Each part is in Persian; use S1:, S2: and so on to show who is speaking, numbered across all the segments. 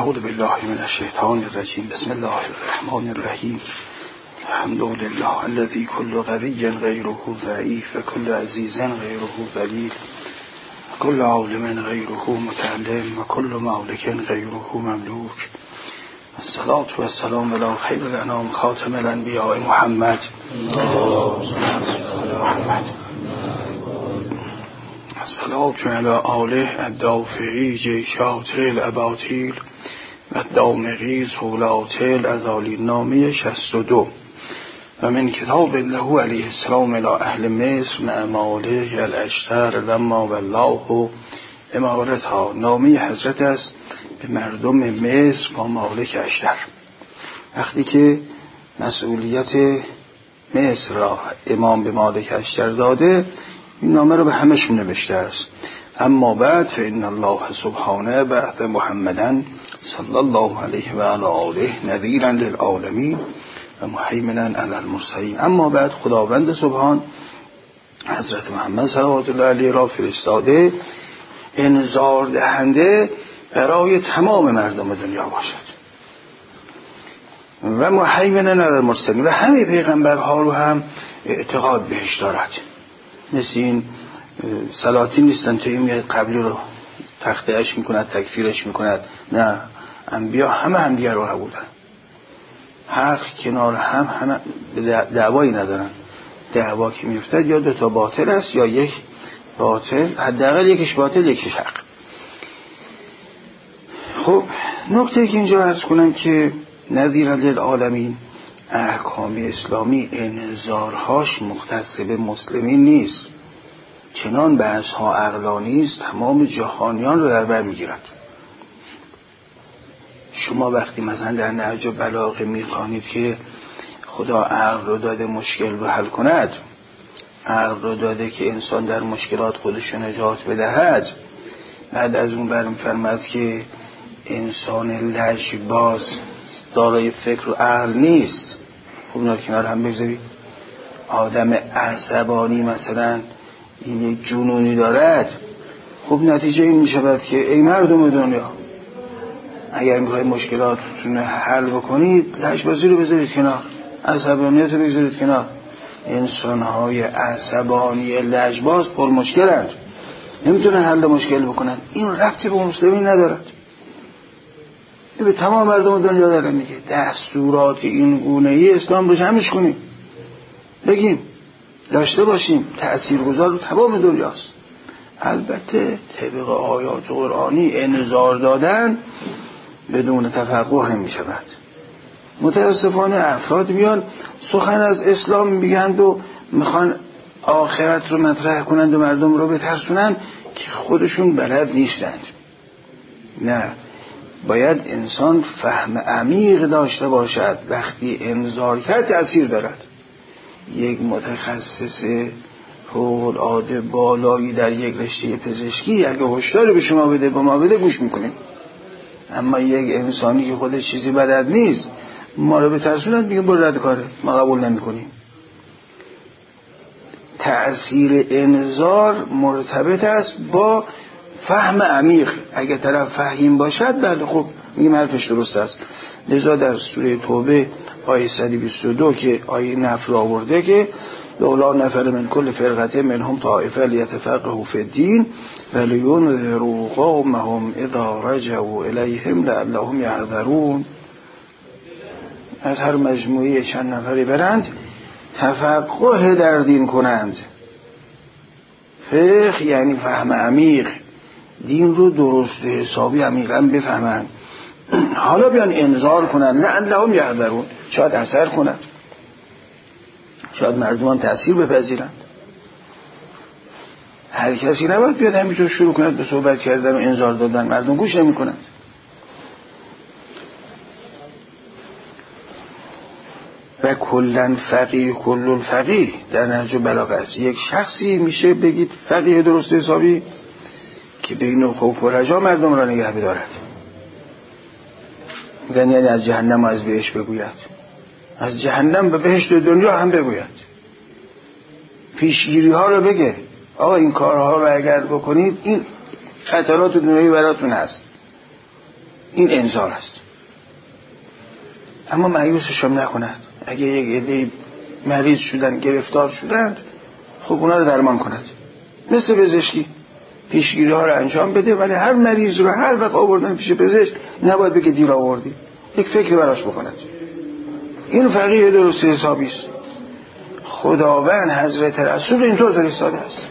S1: اعوذ بالله من الشیطان الرجیم. بسم الله الرحمن الرحیم. الحمد لله الذي كل قوي غيره ضعيف وكل عزيز غيره ذليل وكل عالم غيره متعلم وكل مالك غيره مملوك. الصلاة والسلام على خير الأنام خاتم الأنبياء محمد الصلاة على آله الدافعي جيشات الأباطيل و الدامغی صولات الازالی. نامه 62 و من کتاب الله علیه السلام الى اهل مصر معماله الاشتر لما والله امارتها. نامه حضرت است به مردم مصر با مالک اشتر وقتی که مسئولیت مصر را امام به مالک اشتر داده. این نامه رو به همشون نوشته است. اما بعد فإن الله سبحانه بعد محمدا صلی الله علیه و آله نذیرا للعالمین و مهیمنا علی المرسلین. اما بعد خداوند سبحان حضرت محمد صلوات الله علیه را فرستاده انذار دهنده برای تمام مردم دنیا باشد و مهیمنا علی المرسلین و همه پیغمبرها رو هم اعتقاد بهش دارد. مثل این سلاطین نیستن که این قبلی رو تخطئش میکند تکفیرش میکند. نه، انبیا همه دیگر رو قبول دارن. حق کنار همه دعوایی ندارن. دعوا که میفتد یا دو تا باطل است یا یک باطل، حداقل یکیش باطل یکیش حق. خب نکته که اینجا عرض کنم که نذیرا للعالمین، احکام اسلامی انذارهاش مختص به مسلمین نیست، چنان بحث‌ها عقلانی است تمام جهانیان رو در بر میگیرد. شما وقتی مثلا در نهج بلاغه میخوانید که خدا عقل رو داده مشکل رو حل کند، عقل رو داده که انسان در مشکلات خودش نجات بدهد، بعد از اون برمی‌فرماید که انسان لجباز دارای فکر و عقل نیست. خب اینا کنار هم بگذارید. آدم عصبانی مثلا این یک جنونی دارد، خب نتیجه این میشود که ای مردم دنیا، اگر میخواید مشکلاتتون حل بکنید لجبازی رو بذارید کنار، عصبانیت رو بذارید کنار. انسان‌های عصبانی لجباز پر مشکلند، نمیتونن حل مشکل بکنن. این ربطی به مسلمین ندارد. این به تمام مردم دنیا داره میگه دستورات این گونه‌ای اسلام رو جمعش کنیم، بگیم داشته باشیم، تأثیرگذار رو تمام دنیاست. البته طبق آیات قرآنی انذار دادن بدون تفقه نمی شود. متاسفانه افراد میان سخن از اسلام میگند و میخوان آخرت رو مطرح کنند و مردم رو بترسونند که خودشون بلد نیستند. نه، باید انسان فهم عمیق داشته باشد. وقتی انذار کرد تأثیر دارد. یک متخصص فوق‌العاده بالایی در یک رشته پزشکی اگه هشدار به شما بده با ما بده گوش میکنیم. اما یک انسانی که خودش چیزی بلد نیست ما رو بترسوند میگه برو رد کاره، ما قبول نمیکنیم. تأثیر انذار مرتبط است با فهم عمیق. اگه طرف فهیم باشد بله خب میگیم حرفش درست است. لذا در سوره توبه آیه 122 که آیه نفر آورده که لولا نفر من کل فرقه منهم طائفه لیتفقهوا فی الدین ولینذروا قومهم اذا رجعوا الیهم لعلهم یحذرون. از هر مجموعه چند نفری برند تفقه در دین کنند. فقه یعنی فهم عمیق، دین رو درست حسابی عمیقا بفهمند. حالا بیان انذار کنند لعلهم یحذرون، شاید اثر کنند، شاید مردمان تأثیر بپذیرند. هر کسی نباید بیاد همینطور شروع کند به صحبت کردن و انذار دادن، مردم گوش نمی کنند. و کلن فقیه کل الفقیه در نهج بلاغه است. یک شخصی میشه بگید فقیه درست حسابی که بین خوف و رجا مردم را نگه بدارد. یعنی از جهنم و از بهشت بگوید، از جهنم و بهشت دنیا هم بگوید، پیشگیری ها رو بگه. آقا این کارها رو اگر بکنید این خطرات دنیایی براتون هست. این انذار است. اما مایوسش هم نکند. اگه یک عده مریض شدن، گرفتار شدند، خب اونا رو درمان کند. مثل پزشکی پیشگیری ها رو انجام بده، ولی هر مریض رو هر وقت آوردن پیش پزشک نباید بگه دیر آوردی، یک فکر براش بکند. این فقیه درست حسابی است. خداوند حضرت رسول اینطور فرستاده است.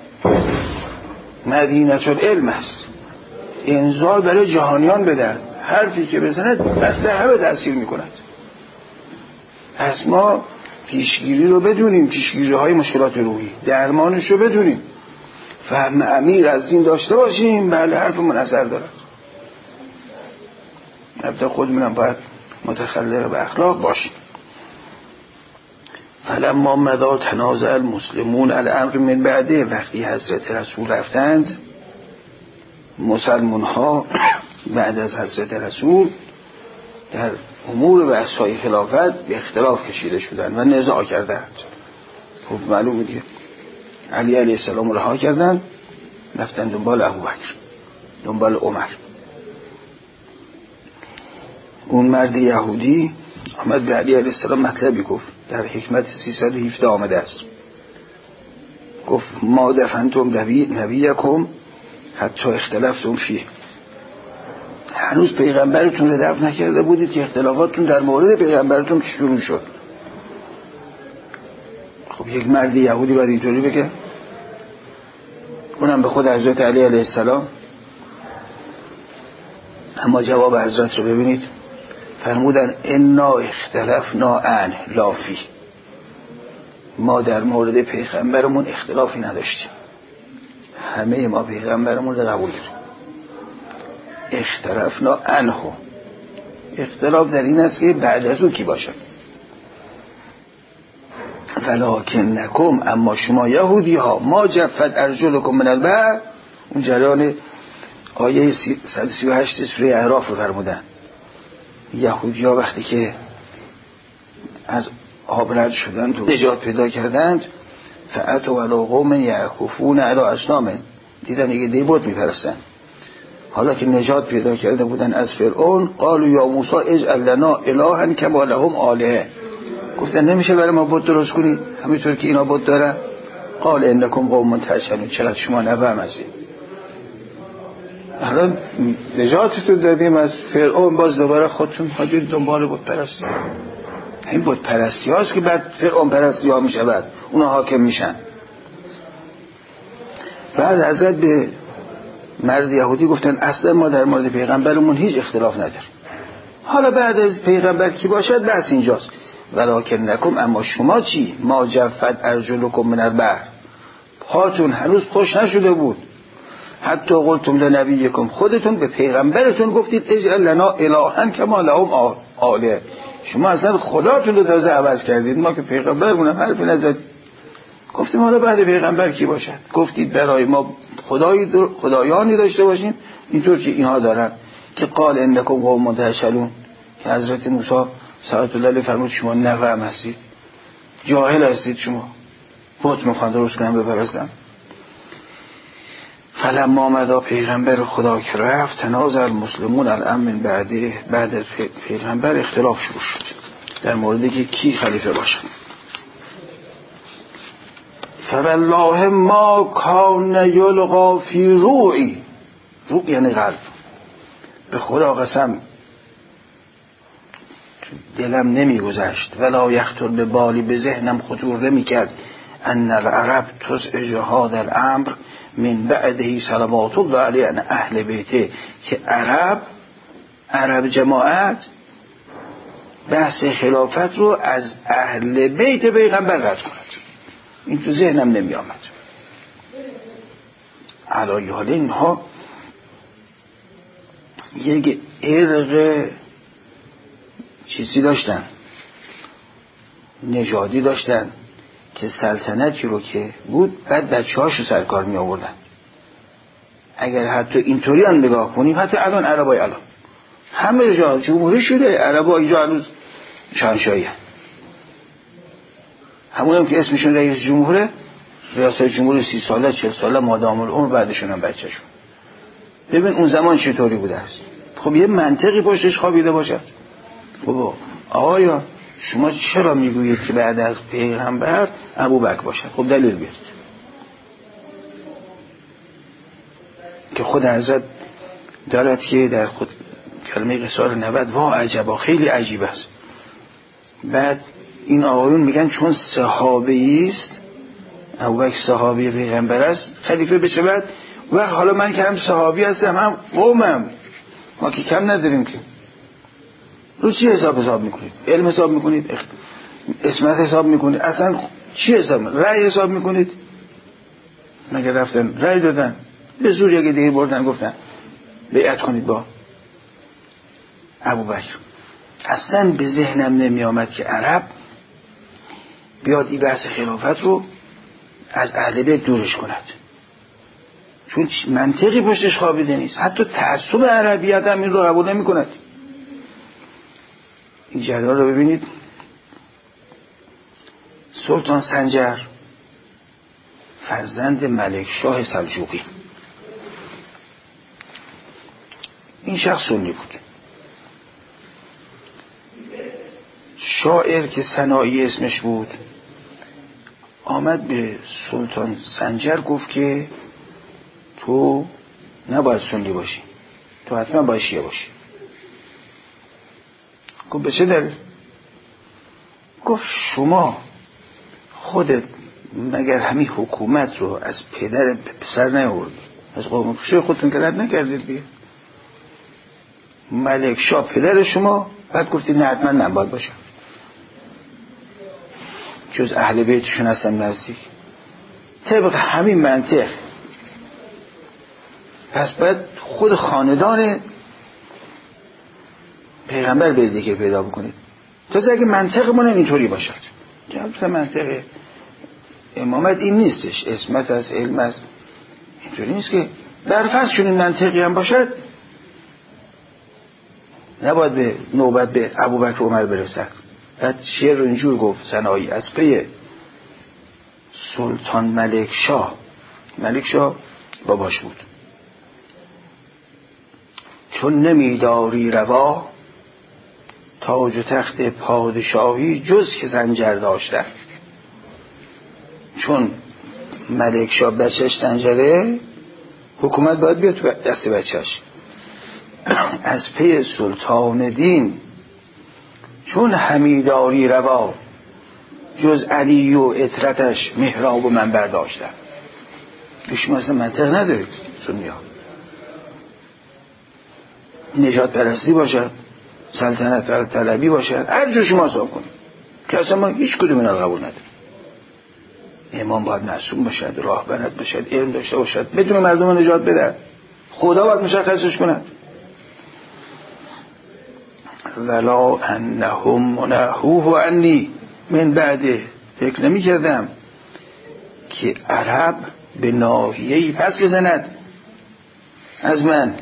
S1: مدینه العلم است. انذار برای جهانیان بده. حرفی که بزند در همه تأثیر میکند. پس ما پیشگیری رو بدونیم، پیشگیری های مشکلات روحی، درمانش رو بدونیم، فهم عمیق از این داشته باشیم. بله حرفمون اثر دارد. البته خودمونم باید متخلق به اخلاق باشیم. فلما مضى تنازع المسلمون الامر من بعده، وقتی حضرت رسول رفتند، مسلمان ها بعد از حضرت رسول در امور بحث‌های خلافت به اختلاف کشیده شدند و نزاع کردند. خب معلومه دیگه، علی علیه السلام رها کردند، رفتن دنبال ابوبکر، دنبال عمر. اون مرد یهودی آمد به علی علیه السلام مطلبی گفت، در حکمت 317 آمده است. گفت ما دفنتم نبیکم حتی اختلفتم فیه. هنوز پیغمبرتون رو دفن نکرده بودید که اختلافاتتون در مورد پیغمبرتون شروع شد. خب یک مرد یهودی باید اینطوری بگه؟ اونم به خود حضرت علی علیه السلام. اما جواب حضرت رو ببینید، فرمودن انا اختلفنا عنه لا فیه. ما در مورد پیغمبرمون اختلافی نداشتیم، همه ما پیغمبرمون رو قبول کردیم. اختلفنا عنه، اختلاف در این است که بعد از او کی باشد. ولکنکم، اما شما یهودی ها، ما جفت ارجلکم من البحر. اون جریان آیه 138 سوره اعراف رو فرمودن. یهودی ها وقتی که از آب رد شدند و نجات پیدا کردند، فأتوا علی قوم یعکفون علی اصنام، دیدن یه دی بت میپرستن. حالا که نجات پیدا کرده بودن از فرعون، قالوا یا موسی اجعل لنا الها کما لهم آلهه. گفتن نمیشه برای ما بت درست کنی همینطور که اینا بت دارن؟ قال انکم قوم تجهلون، چقدر شما نفهم هستید. حالا نجاتتون دادیم از فرعون، باز دوباره خودتون حاضر دنبال بت پرستی. این بت پرستی هاست که بعد فرعون پرستی ها میشه، بعد اونا حاکم میشن. بعد حضرت به مرد یهودی گفتن اصلا ما در مورد پیغمبرمون هیچ اختلاف نداریم، حالا بعد از پیغمبر کی باشد بحث اینجاست. ولکنکم، اما شما چی؟ ما جفت ارجلکم من البحر، پاتون هنوز خوش نشده بود. حتی قلتم لنبیکم، خودتون به پیغمبرتون گفتید اجعل لنا الها کما لهم آلهه. شما اصلا خداتون رو تازه عوض کردید، ما که پیغمبرمون حرفی نزدید. گفتیم حالا بعد پیغمبر کی باشد؟ گفتید برای ما خدایانی داشته باشیم اینطور که اینها دارن، که قال انکم قوم تجهلون، که حضرت موسی صلوات الله علیه فرمود شما نفهم هستید، جاهل هستید، شما بت میخوان درست کنن بپرستن. فلما مضى، پیغمبر خدا که رفت، تنازع المسلمون الامر بعده، بعد از پیغمبر اختلاف شروع شد در مورد که کی خلیفه باشد. فوالله ما کان یلقا فی روعی، روع یعنی قلب، به خدا قسم دلم نمیگذشت، ولا یخطر به بالی، به ذهنم خطور نمیکرد، ان العرب تزعج هذا الامر من بعده صلوات الله علیه ان اهل بیته، که عرب جماعت بحث خلافت رو از اهل بیت پیغمبر رد کند. این تو ذهنم نمی آمد. علای حال اینها یک ارق چیزی داشتن، نژادی داشتن، که سلطنتی رو که بود بعد بچه هاشو سرکار می آوردن. اگر حتی اینطوری هم نگاه کنیم، حتی الان عربای الان همه جا جمهوری شده، عربا اینجا هنوز شاهنشاهی هست. همون هم که اسمشون رئیس جمهوره، ریاست جمهور 30 ساله 40 ساله مادام العمر، بعدشون هم بچه‌شون. ببین اون زمان چطوری بوده است، خب یه منطقی پشتش خوابیده باشد. خب آقایان شما چرا میگویید که بعد از پیغمبر ابوبکر باشد؟ خب دلیل بیارید. که خود حضرت دارد که در خود کلمه قصار 90 وا عجبا خیلی عجیب است. بعد این آقایون میگن چون صحابی است، ابوبکر صحابی پیغمبر است، خلیفه بشه. بعد و حالا من که هم صحابی هستم هم قومم، ما که کم نداریم که. رو چی حساب میکنید؟ علم حساب میکنید؟ اسمت حساب میکنید؟ اصلا چی حساب؟ رأی حساب میکنید؟ مگه رفتن رأی دادن به زور یکی دیگه بردن گفتن بیعت کنید با ابوبکر. اصلا به ذهنم نمی آمد که عرب بیاد این بحث خلافت رو از اهل بیت دورش کند، چون منطقی پشتش خوابیده نیست. حتی تعصب عربیت هم این رو قبول نمی کند. این جریان رو ببینید. سلطان سنجر فرزند ملک شاه سلجوقی، این شخص سنی بود. شاعر که سنایی اسمش بود آمد به سلطان سنجر گفت که تو نباید سنی باشی، تو حتما باید شیعه باشی. گفت به چه دلیل؟ گفت شما خودت مگر همین حکومت رو از پدر پسر نیاوردی؟ از قوم خوشه خودتون که رد نکردید بیه ملک شاه پدر شما، بعد گفتید نه حتما من باید باشم، جز اهل بیتشون هستم نزدیک. طبق همین منطق پس باید خود خاندان پیغمبر به دیگه پیدا بکنید. تازه اگه منطقمون اینطوری باشد که البته منطق امامت این نیستش، اسمت از علم از اینطوری نیست که در فرض چنین منطقی هم باشد نباید به نوبت به ابوبکر عمر برسد. بعد شعر رو اینجور گفت سنایی از پی سلطان ملک شاه باباش بود. چون نمیداری روا تاج و تخت پادشاهی جز که زنجر داشتن. چون ملک شاه بچهش زنجره، حکومت باید بیاد تو دست بچهش. از پی سلطان دین چون همیداری روا جز علی و عطرتش محراب و منبر داشتن. شما اصلا منطق ندارید سنی ها. نجات پرستی باشد، سلطنت طلبی باشد، هر جور شما حساب کنید که اصلا ما هیچ کدوم اینا قبول نداریم. امام باید معصوم باشد، راهبرد باشد، علم داشته باشد، بدون مردم نجات بده، خدا باید مشخصش کند. ولا انهم منحوه عنی من بعده. فکر نمی کردم که عرب به ناحیه‌ای پس بزند از من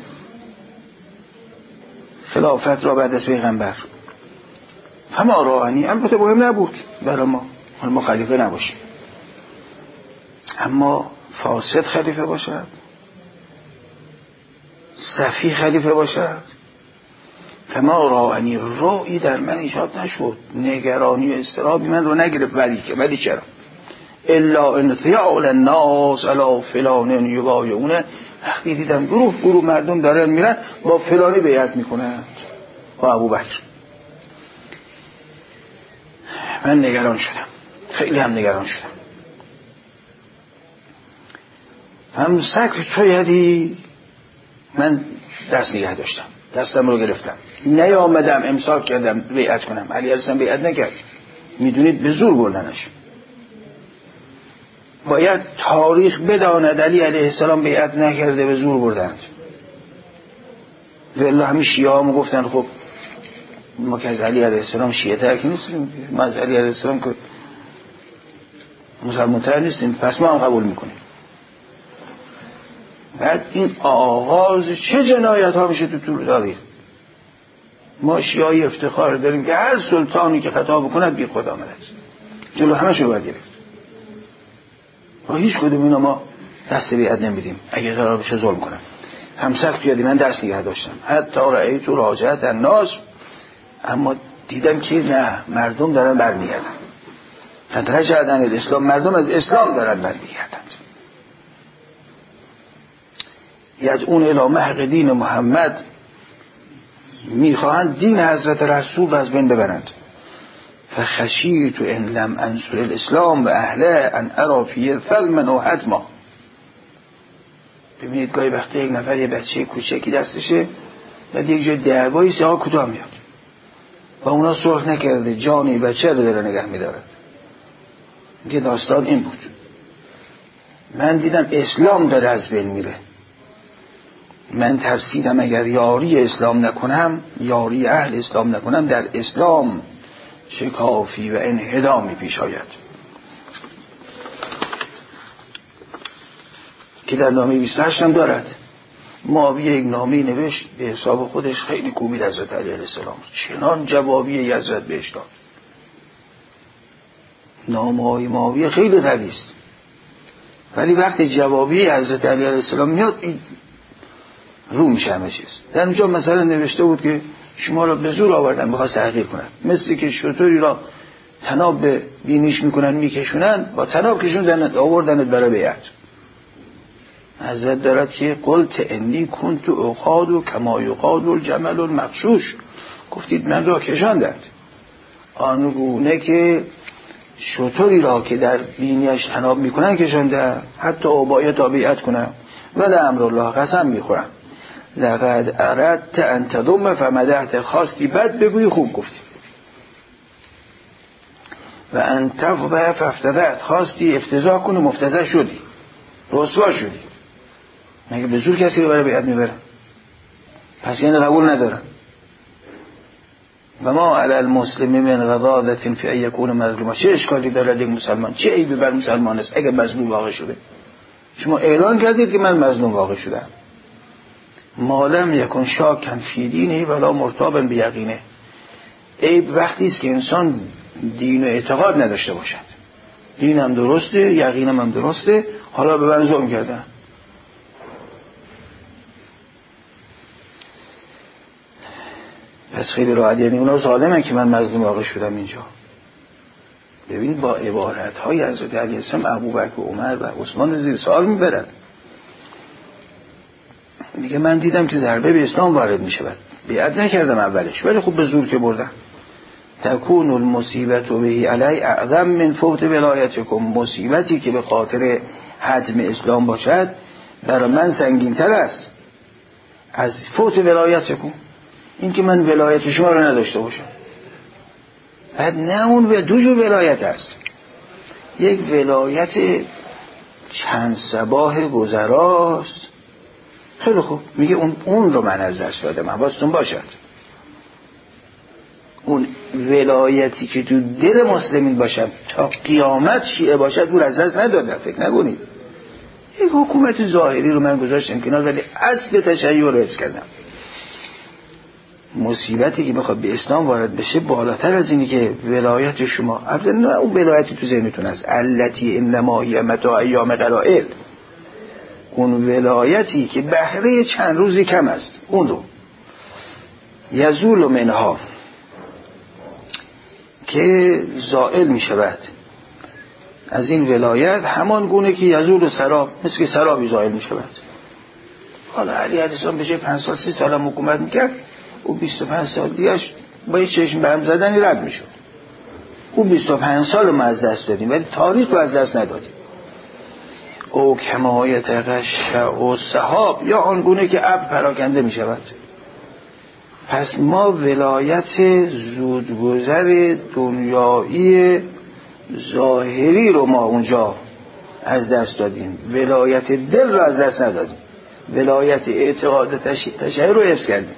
S1: خلافت را بعد از پیغمبر. فما راهنی، البته مهم نبود برای ما خلیفه نباشیم، اما فاسد خلیفه باشد، سفیه خلیفه باشد. فما راهنی، روئی در من ایجاد نشد، نگرانی و اضطرابی من رو نگرفت. ولی چرا؟ الا ان ثیال الناس علی فلان یبایعون. وقتی دیدم گروه مردم دارن میرن با فلانی بیعت میکنند، با ابوبکر، من نگران شدم، خیلی هم نگران شدم. هم سکت تو یدی، من دست نگه داشتم، دستم رو گرفتم، نیامدم امساک کردم بیعت کنم. علی علیه السلام بیعت نکرد، میدونید به زور بردنش. باید تاریخ بداند علی علیه السلام بیعت نکرده، به زور بردند. والله همین شیعه ها گفتن خب ما که از علی علیه السلام شیعه تر که نیستیم، ما از علی علیه السلام که مسلمان تر نیستیم، پس ما هم قبول میکنیم. بعد این آغاز چه جنایت ها میشه تو طول تاریخ. ما شیعه افتخار داریم که هر سلطانی که خطا بکنه بی خود آمده است، جلو همه شو باید گرفت. با هیچ کدوم اینا ما دست بیعت نمیدیم اگه قرار بشه ظلم کنن. همسخت یادی من دست نگه داشتم حتی رأیت راجعت الناس، اما دیدم که نه، مردم دارن برمیگردن. رجعت عن الاسلام، مردم از اسلام دارن برمیگردن. یدعون الی محق دین محمد، میخواهند دین حضرت رسول رو از بین ببرند. فخشیت ان لم انصر الاسلام و اهله ان ارا فیه ظلما و هدما. ببینید گاهی وقتا یک نفر یه بچه کوچکی دستشه بعد یک جای دعوایی سیاه کدام میاد و اونا سرخ نکرده جانی بچه رو داره نگه میدارد. میگه داستان این بود، من دیدم اسلام داره از بین میره، من ترسیدم اگر یاری اسلام نکنم، یاری اهل اسلام نکنم، در اسلام شکافی و انهدامی پیش آید. که در نامه 28 هم دارد. معاویه یک نامه نوشت به حساب خودش، خیلی کوبید حضرت علی علیه السلام، چنان جوابی حضرت بهش داد. نامه‌های معاویه خیلی قوی است، ولی وقتی جوابی حضرت علی علیه السلام میاد رو میشه همه چیز. در اونجا مثلا نوشته بود که شما را به زور آوردن میخواست تحقیر کنن، مثل که شطوری را طناب به بینیش میکنن میکشونن، با طناب کشوندن آوردنت برای بیعت. حضرت دارد که قلت انی کنت اقاد کما یقاد الجمل المغشوش، گفتید من را کشاندند آنگونه که شطوری را که در بینیش طناب میکنن کشاندن، حتی باید بیعت کنم. ولی امرالله قسم میخورم لقد اردت ان تضم فمدحت، خواستی بد بگویی خوب گفتی، و ان تفضح فافتضحت، خواستی افتضاح کنی مفتضح شدی، رسوا شدی. مگه به زور کسی رو برای بیعت میبرن؟ پس یعنی قبول ندارن. و ما علی المسلم من غضاضة فی ان یکون مظلوما، چه اشکالی دارد یک مسلمان، چه عیبی بر مسلمان است اگر مظلوم واقع شده؟ شما اعلان کردید که من مظلوم واقع شدم. ما لم یکن شاکا فی دینه ولا مرتابا بیقینه، عیب وقتی است که انسان دین و اعتقاد نداشته باشد، دینم درسته یقینم هم درسته، حالا به من ظلم کردن. پس خیلی راحت، یعنی اونا ظالمن که من مظلوم واقع شدم اینجا. ببین با عبارت‌های حضرت علی السلام ابوبکر و عمر و عثمان زیر سوال میبرد. میگه من دیدم که ضربه به اسلام وارد میشه، بیعت نکردم اولش، ولی خب به زور که بردم. تکون المصیبت بهی علی اعظم من فوت ولایتکم، مصیبتی که به خاطر حجم اسلام باشد برای من سنگین‌تر است از فوت ولایتکم، این که من ولایت شما رو نداشته باشم. بعد نه اون به دو جور ولایت است، یک ولایت چند صباح گذراست. خیلی خوب، میگه اون رو من از دست دادم، حواستون باشد اون ولایتی که تو دل مسلمین باشد تا قیامت شیعه باشد اون از دست ندادم. فکر نکنید یک حکومت ظاهری رو من گذاشتم کنار ولی اصل تشیع رو حفظ کردم. مصیبتی که بخواد به اسلام وارد بشه بالاتر از اینی که ولایت شما، البته نه اون ولایتی تو ذهنتون است، التی انما هی متاع ایام قلائل، اون ولایتی که بهره چند روزی کم است، اون رو یزول منها که زائل می شود از این ولایت، همان گونه که یزول سراب، مثل که سرابی زائل می شود. حالا علی علیه السلام بشه 5 سال 30 سال هم حکومت میکرد، او 25 سال دیگهش با یه چشم به هم زدنی رد میشد. او 25 سال رو ما از دست دادیم ولی تاریخ رو از دست ندادیم. او کمایت غش و سحاب، یا آنگونه که ابر پراکنده می شود. پس ما ولایت زودگذر دنیایی ظاهری رو ما اونجا از دست دادیم، ولایت دل رو از دست ندادیم، ولایت اعتقاد تشیع رو حفظ کردیم.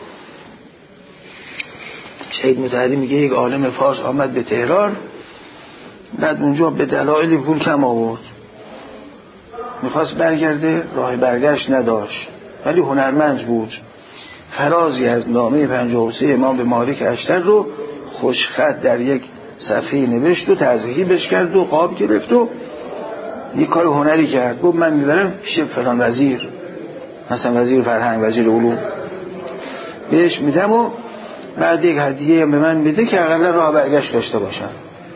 S1: شهید مطهری میگه یک عالم فارس آمد به تهران، بعد اونجا به دلایل پول کم آورد، میخواست برگرده، راه برگشت نداشت ولی هنرمند بود، فرازی از نامه 53 امام به مالک اشتر رو خوشخط در یک صفحه نوشت و تضحیحش کرد و قاب گرفت و یک کار هنری کرد. گفت من میبرم پیش فلان وزیر، مثلا وزیر فرهنگ، وزیر علوم، بهش میدم و بعد یک هدیه به من میده که اقلا راه برگشت داشته باشم.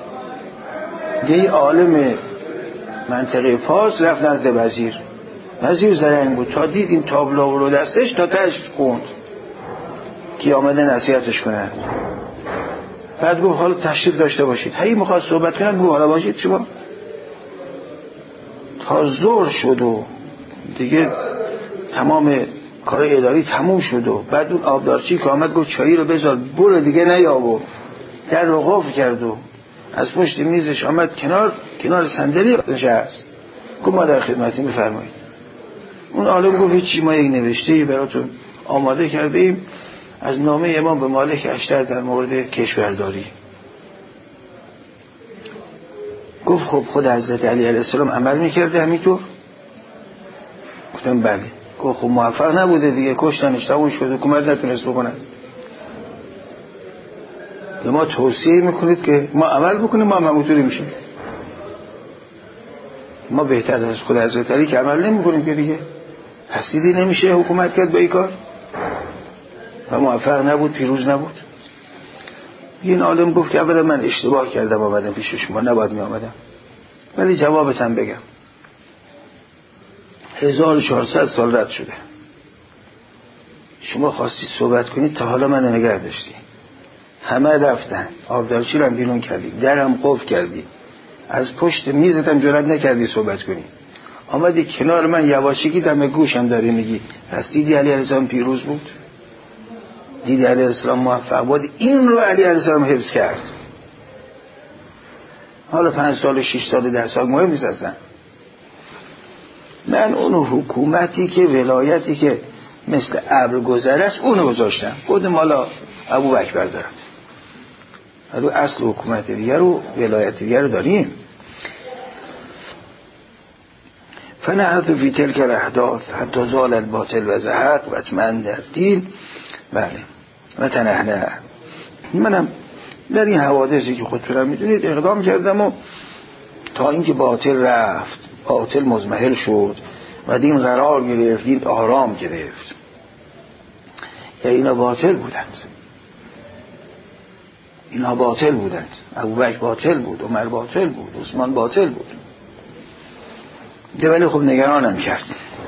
S1: یه عالم منطقه فارس رفت نزد وزیر زرنگ بود، تا دید این تابلو رو دستش تا تاش خوند که آمده نصیحتش کنه. بعد گفت حالا تشریف داشته باشید. هی میخواد صحبت کنه، گفت حالا باشید شما. تا ظهر شد و دیگه تمام کار اداری تموم شد و بعد اون آبدارچی که آمد گفت چایی رو بذار برو دیگه نیاب و در رو قفل کرد و از پشت میزش آمد کنار صندلی نشست. گفت ما در خدمتی، میفرمایید. اون عالم گفت هیچی، ما یک نوشته‌ای براتون آماده کرده ایم از نامه امام به مالک اشتر در مورد کشورداری. گفت خب خود حضرت علی علیه السلام عمل میکرده همینطور؟ گفتم بله. گفت خب موفق نبوده دیگه، کشتنش، تموم شد، حکومت نتونست بکنه. به ما توصیه میکنید که ما عمل بکنیم، ما هم همونطوری میشیم. ما بهتر از خود حضرت علی که عمل نمیکنیم که دیگه. پس دیدی نمیشه حکومت کرد با این کار و موفق نبود، پیروز نبود. این عالم گفت که اولا من اشتباه کردم آمدم پیش شما، نباید می آمدم، ولی جوابتم بگم 1400 سال رد شده، شما خواستی صحبت کنید تا حالا من نگه داشتی، همه رفتن، آبدارچی رو هم بیرون کردی، درم قفل کردی، از پشت میزتم جرئت نکردی صحبت کنی، آمدی کنار من یواشکی دم گوشم داری میگی. پس دیدی علی علیه السلام پیروز بود؟ دیدی علیه السلام موفق بود؟ این رو علی علیه السلام حفظ کرد. حالا 5 سال 6 سال 10 سال مهم نیست اصلا. من اون حکومتی که ولایتی که مثل ابر گذر است اونو گذاشتم، گفتم حالا ابوبکر دارد، حالا اصل حکومت دیگر رو ولایت دیگر رو داریم. فنحت فی تلک الاحداث حتی زال الباطل و زهق و اطمئن در دین. بله و تنحنه. منم در این حوادثی که خودتونم میدونید اقدام کردم و تا اینکه باطل رفت، باطل مزمحل شد و دین قرار گرفت، دین آرام گرفت. اینا باطل بودند، اینا باطل بودند. ابوبکر باطل بود، عمر باطل بود، عثمان باطل بود. ولی خب نگرانم کرد.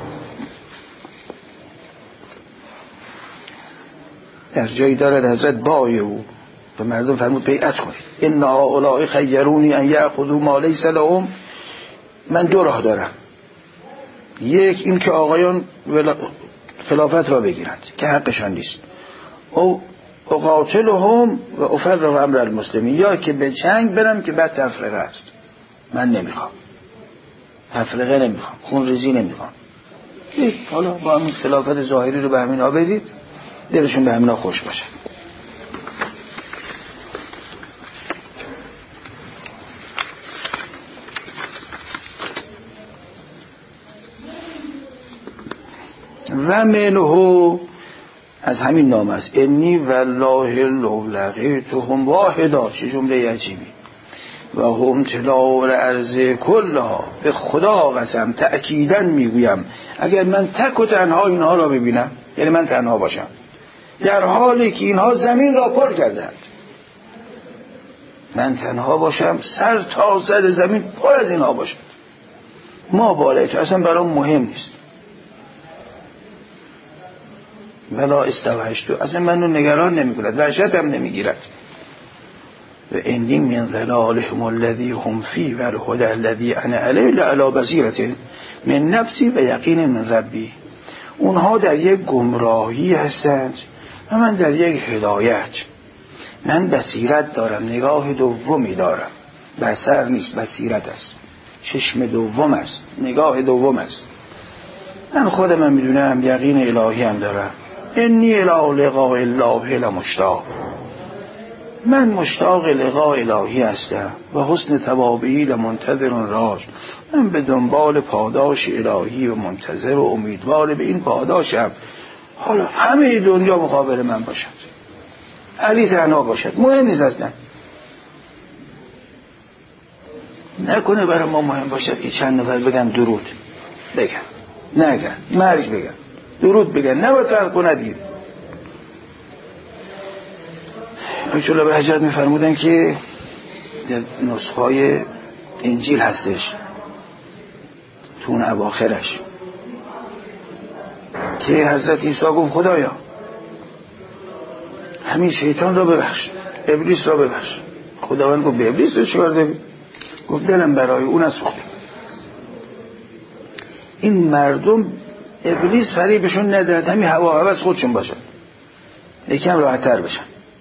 S1: در جایی دارد حضرت بای او به مردم فرمود بیعت کنید. ان هؤلاء خیرونی ان یاخذوا ما لیس لهم. من 2 راه دارم، یک این که آقایان خلافت را بگیرند که حقشان نیست، او اقاتلهم و افرق امر المسلمین، یا که به جنگ برم که بعد تفرقه است. من نمیخوام تفرقه، نمیخوام خون ریزی، نمیخوام. حالا با همین خلافت ظاهری رو به همینا بدید، دلشون به همینا خوش باشه. و منه از همین نام است انی والله لو لقیتهم واحدا. چه جمله عجیبی. و هم تلاور ارض کلها، به خدا قسم تأکیداً میگویم اگر من تک و تنها اینها را ببینم، یعنی من تنها باشم در حالی که اینها زمین را پر کردند، من تنها باشم سر تا سر زمین پر از اینها باشد، ما بالای تو اصلا برام مهم نیست، بلا استوحشتو، اصلا منو نگران نمی‌کند، وحشتم نمیگیرد. و انی من ضلالهم الذی هم فی و الهدى الذی انا علیه لعلی بصیرة من نفسی و یقین من ربی. اونها در یک گمراهی هستند و من در یک هدایت. من بصیرت دارم، نگاه دومی دارم، بصر نیست بصیرت است، چشم دوم است، نگاه دوم است. من خودم میدونم، یقین الهی هم دارم. انی الی لقاء الله لمشتاق. من مشتاق لقاء الهی هستم و حسن توابعی لمنتظر راج. من به دنبال پاداش الهی و منتظر و امیدوار به این پاداشم. حالا همه دنیا مقابل من باشد، علی تنها باشد، مهم نیست اصلا. نکنه برای ما مهم باشد که چند نفر بگم درود بگم، نگم مرگ بگم، درود بگن، نباید فرق کندید. آیت بهجت میفرمودن که نسخه‌های انجیل هستش تو اون اواخرش که حضرت عیسی گفت خدایا همین شیطان را ببخش، ابلیس را ببخش. خداوند گفت به ابلیس رو چیکار داری؟ گفت دلم برای اون سوخته. این مردم ابلیس فریبشون ندهد، همین هوا هوس خودشون باشن، یکم راحت‌تر بشن.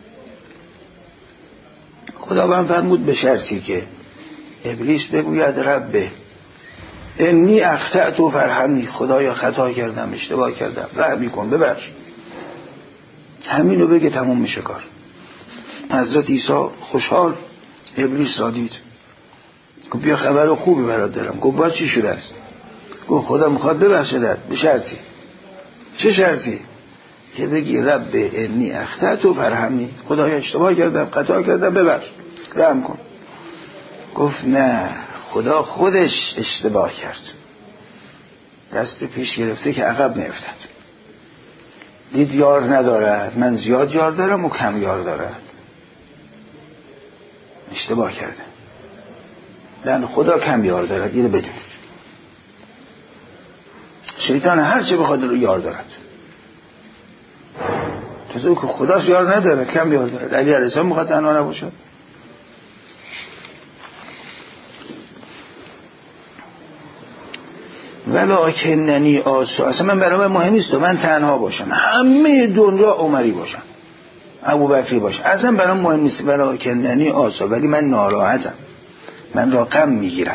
S1: خداوند فرمود به شرطی که ابلیس بگوید ربه انی اخطأت فرحمنی، خدایا خطا کردم، اشتباه کردم، رحم کن، ببخش. همینو بگه تموم میشه کار. حضرت عیسی خوشحال ابلیس را دید، گفت بیا خبر خوبی برات دارم. گفت با چی شده است؟ گفت خدا میخواد ببخشدت به شرطی. چه شرطی؟ که بگی رب انی اخطأت فرحمنی، خدایا اشتباه کردم، خطا کردم، ببخش، رحم کن. گفت نه، خدا خودش اشتباه کرد، دست پیش گرفته که عقب نیفتد. دید یار ندارد، من زیاد یار دارم و کم یار دارد، اشتباه کرده. لأن خدا کم یار دارد، اینو بدون. شیطان هر چه بخواد رو یار دارد، چطور که خدا یار ندارد، کم یار دارد. علی علیه السلام میخواد تنها نباشد. ولکننی آسا، اصلا من برای من مهم نیست من تنها باشم، همه دنیا عمری باشم، ابوبکری باشم، اصلا برای من مهم نیست. ولکننی آسا، ولی من ناراحتم، من را غم میگیرد.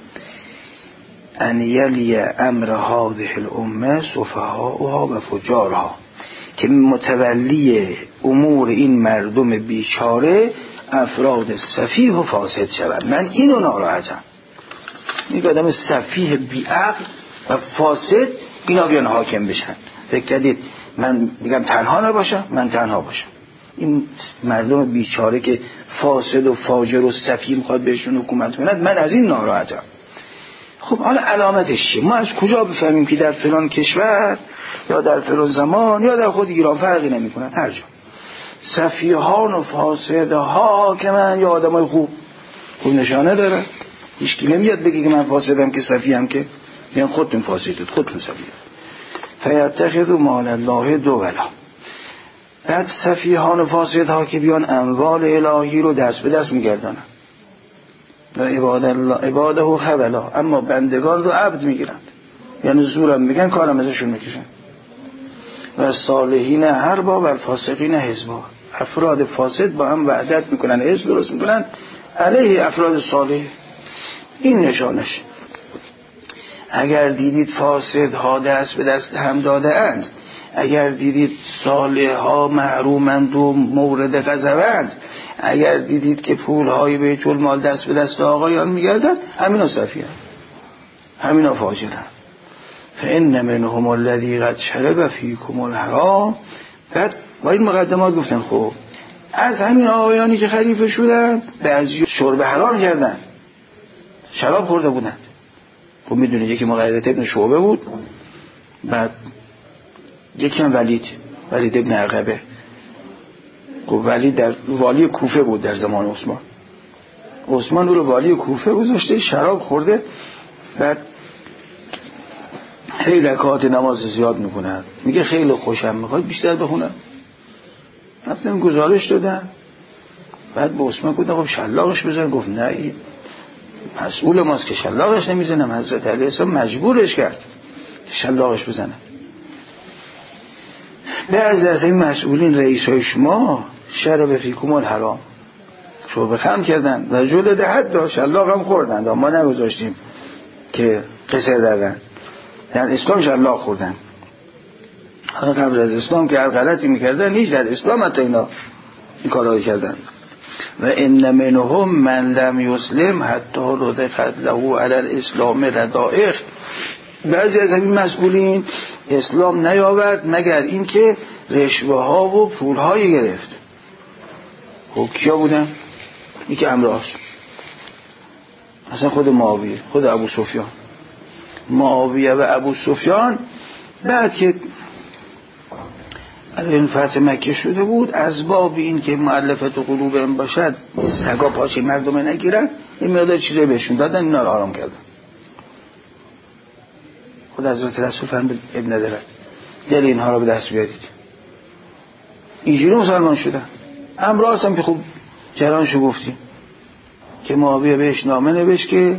S1: ان یلی امر هذه الامه سفهاؤها و فجارها، که متولی امور این مردم بیچاره افراد سفیه و فاسد شوند. من اینو ناراحتم. این آدم سفیه بیعقل و فاسد اینا بیان حاکم بشن. فکر کردید من میگم تنها نباشم؟ من تنها باشم. این مردم بیچاره که فاسد و فاجر و سفیه میخواد بهشون حکومت کند، من از این ناراحتم. خب حالا علامتش چیه؟ ما از کجا بفهمیم که در فلان کشور یا در فلان زمان یا در خود ایران فرقی نمیکنن، هر جا سفیهان و فاسدها که من یا آدمای خوب نشانه داره. هیچ کی نمیاد بگه که من فاسدم که سفیهم، که میگن خودتون فاسدید، خودتون سفیه. فیتخذوا مال الله دولا. بعد سفیهان و فاسدها که بیان اموال الهی رو دست به دست میگردانن و عباده خولا، اما بندگان رو عبد میگیرند، یعنی زورم میگن، کارم ازشون میکشن. و صالحین حربا و الفاسقین حزبا، افراد فاسد با هم وحدت میکنن، حزب درست میکنن علیه افراد صالح. این نشانش. اگر دیدید فاسدها دست به دست هم داده اند، اگر دیدید صالحها محرومند و مورد غضبند، اگر دیدید که پولهای بیت المال دست به دست آقایان میگردد، همینا سفیه‌اند، همینا فاجرند. فإن منهم الذی قد شرب فیکم الحرام. بعد با این مقدمات گفتن خب از همین آقایانی که خلیفه شدن بعضی شرب حرام کردن، شراب خورده بودن. خب میدونید یکی مغیرت ابن شعبه بود، بعد یکی هم ولید ابن عقبه. خب ولید در والی کوفه بود در زمان عثمان رو والی کوفه گذاشته، شراب خورده، بعد خیلی رکعات نماز زیاد میکنن، میگه خیلی خوشم میخواد بیشتر بخونم. رفتن گزارش دادن، بعد به عثمان گفتن خب شلاقش بزن. گفت نه، این مسئول ماست که شلاقش نمیزنم. حضرت علی السلام مجبورش کرد شلاقش بزنه. بعضی از این مسئولین رئیسای شما شرب فیکم الحرام، شرب خمر کردن و جلد حد شلاق هم خوردن، ما نگذاشتیم که قصر دادن. در اسلام شلاق خوردن. حالا قبل از اسلام که هر غلطی میکردن، نیست در اسلام حتی اینا این کارهایی کردن. و ان منهم من لم یسلم حتی رضخت له علی الاسلام ردائق. بعضی از این مسئولین اسلام نیاورد مگر اینکه رشوه ها و پول های گرفت. خب کیا بودن؟ یکی امراست، اصلا خود معاویه، خود ابو سفیان. معاویه و ابو سفیان بعد که این فتح مکه شده بود، از باب این که مؤلفت قلوب این باشد، سگا پاچه مردم نگیرن، این مقدار چیزایی بهشون دادن، اینا رو آرام کردن. خود حضرت رسول فرمود ابن ندارد دل اینها رو به دست بیارید. اینجوری مسلمان شدن. امراض هم که خوب جرانشو گفتیم که معاویه بهش نامه نوشت که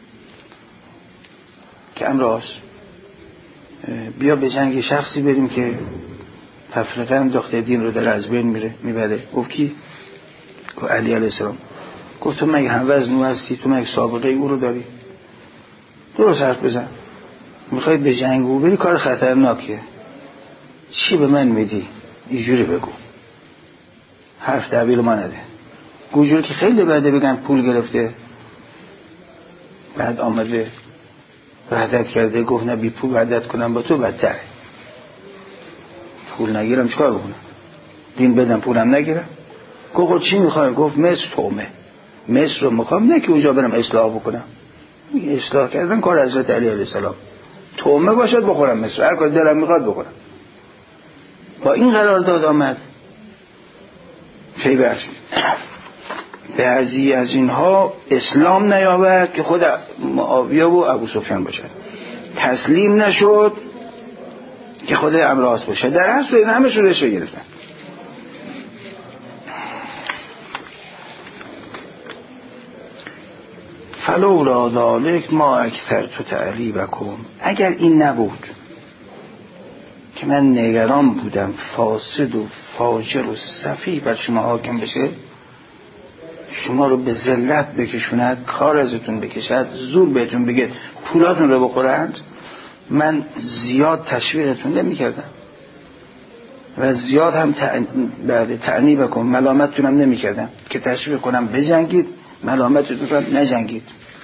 S1: امراض بیا به جنگ شخصی بریم که تفرقه انداخته دین رو در از بین میبره. گفت کی؟ گفت علی علیه السلام. گفت تو مگه هم وزنو هستی؟ تو مگه سابقه او رو داری؟ درست حرف بزن. میخوای به جنگ او بری، کار خطرناکیه. چی به من میدی؟ اینجوری بگو، حرف تعبیر ما نده. گوجور که خیلی بده بگن پول گرفته، بعد آمده وحدت کرده، گفت نه بی پول وحدت کنم با تو بدتره. پول نگیرم چکار بکنم؟ دین بدم پولم نگیرم؟ گفت چی میخوای؟ گفت مصر تومه، مصر رو میخوام، نه که اونجا برم اصلاح بکنم. اصلاح کردن کار حضرت علی علیه السلام. تومه باشد بخورم مصر، هر کار دلم میخواد بکنم. با این قرارداد آمد. پیوست بعضی از اینها اسلام نیاورد که خود معاویه و ابو سفیان باشد، تسلیم نشد که خود امراض باشه. در اصل این همه شورش رو گرفتن. فلولا ذالک ما اکثرت تعلیبکم، اگر این نبود که من نگران بودم فاسد و فاجر و سفیه بر شما حاکم بشه، شما رو به ذلت بکشوند، کار ازتون بکشد، زور بهتون بگه پولاتون رو بخورند، من زیاد تشویقتون نمی کردم و زیاد هم تعنیبکم ملامتتون هم نمی کردم که تشویق کنم بجنگید، ملامتتون هم نجنگید.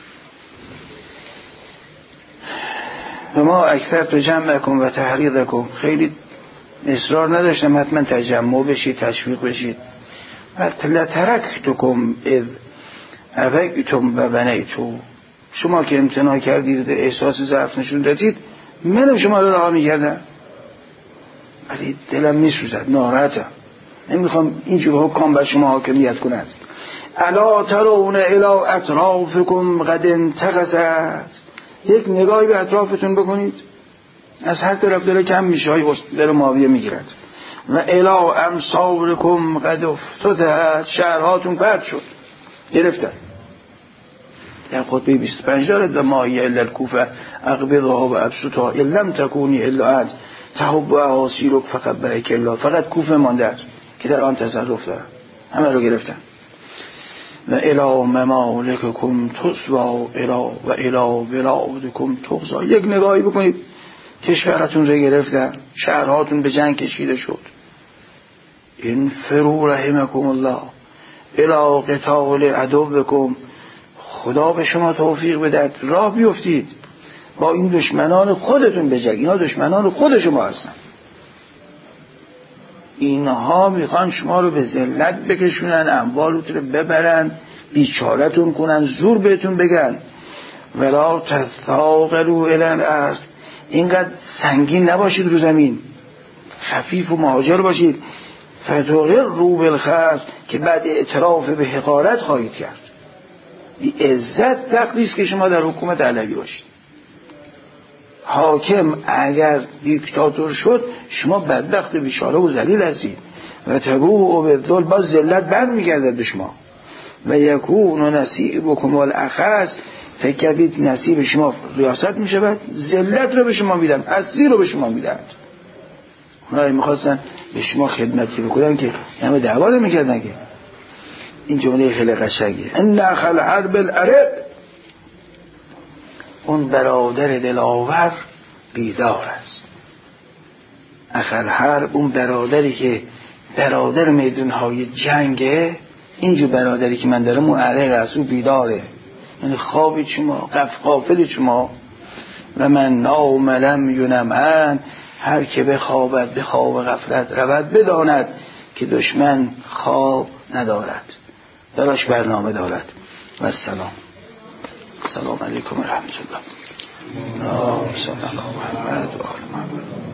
S1: و ما اکثر تو جمعکم و تحریضکم، خیلی اصرار نداشتم حتما تجمع بشید، تشویق بشید. و لترکتکم اذ ابیتم و بنیتم، شما که امتناع کردید، احساس ضعف نشون دادید، منم شما رو رها می‌کردم. ولی دلم میسوزد، ناراحتم، نمیخوام اینجور حکام بر شما حاکمیت کند. الا ترون الی اطرافکم قد انتقصت، یک نگاهی به اطرافتون بکنید، از هر طرف داره کم میشه، های داره معاویه میگیرد. و الی امصارکم قد افتتحت، شهرهاتون فتح شد، گرفتن. در خطبه 25 دارد و ما هی الا الکوفه اقبضها و ابسطها ان لم تکونی الا انت تحب احاسیرک فقط بهک الله، فقط کوفه مانده است که در آن تصرف دارن، همه رو گرفتن. و الی ممالککم تصوا و الی بلادکم تغزا، یک نگاهی بکنید، کشورتون رو گرفتن، شهرهاتون به جنگ کشیده شد. انفروا رحمکم الله الی قتال عدوکم، خدا به شما توفیق بدهد راه بیفتید با این دشمنان خودتون بجنگید. اینا دشمنان خود شما هستن، اینها میخوان شما رو به ذلت بکشونن، اموالتون رو ببرن، بیچارتون کنن، زور بهتون بگن. ولا تثاقلوا الی الارض، اینقدر سنگین نباشید رو زمین، خفیف و مهاجر باشید. فتغروا بالخرج، که بعد اعتراف به حقارت خواهید کرد. این عزت تقدیس که شما در حکومت علوی باشید. حاکم اگر دیکتاتور شد، شما بدبخت و بیچاره و ذلیل هستید. و تبوء بالذل، باز ذلت برمیگردد به شما. و یکون نصیبکم الاخس، فکر کردید نصیب شما ریاست میشه، بعد ذلت رو به شما میدن، اصلی رو به شما میدن. اونایی میخواستن به شما خدمتی بکنن که همه دعوا نمیکردن. که این جمله خیلی قشنگه، ان اخ الحرب العرب، اون برادر دلاور بیدار است. اخ الحرب، اون برادری که برادر میدونهای جنگه، اینجور برادری که من دارم اون عرق است، اون بیداره، یعنی خوابی شما، غافلی شما. و من نام لم ینم، هر که بخوابد به خواب غفلت رود، بداند که دشمن خواب ندارد، دراش برنامه دارد. و السلام علیکم و رحمت الله.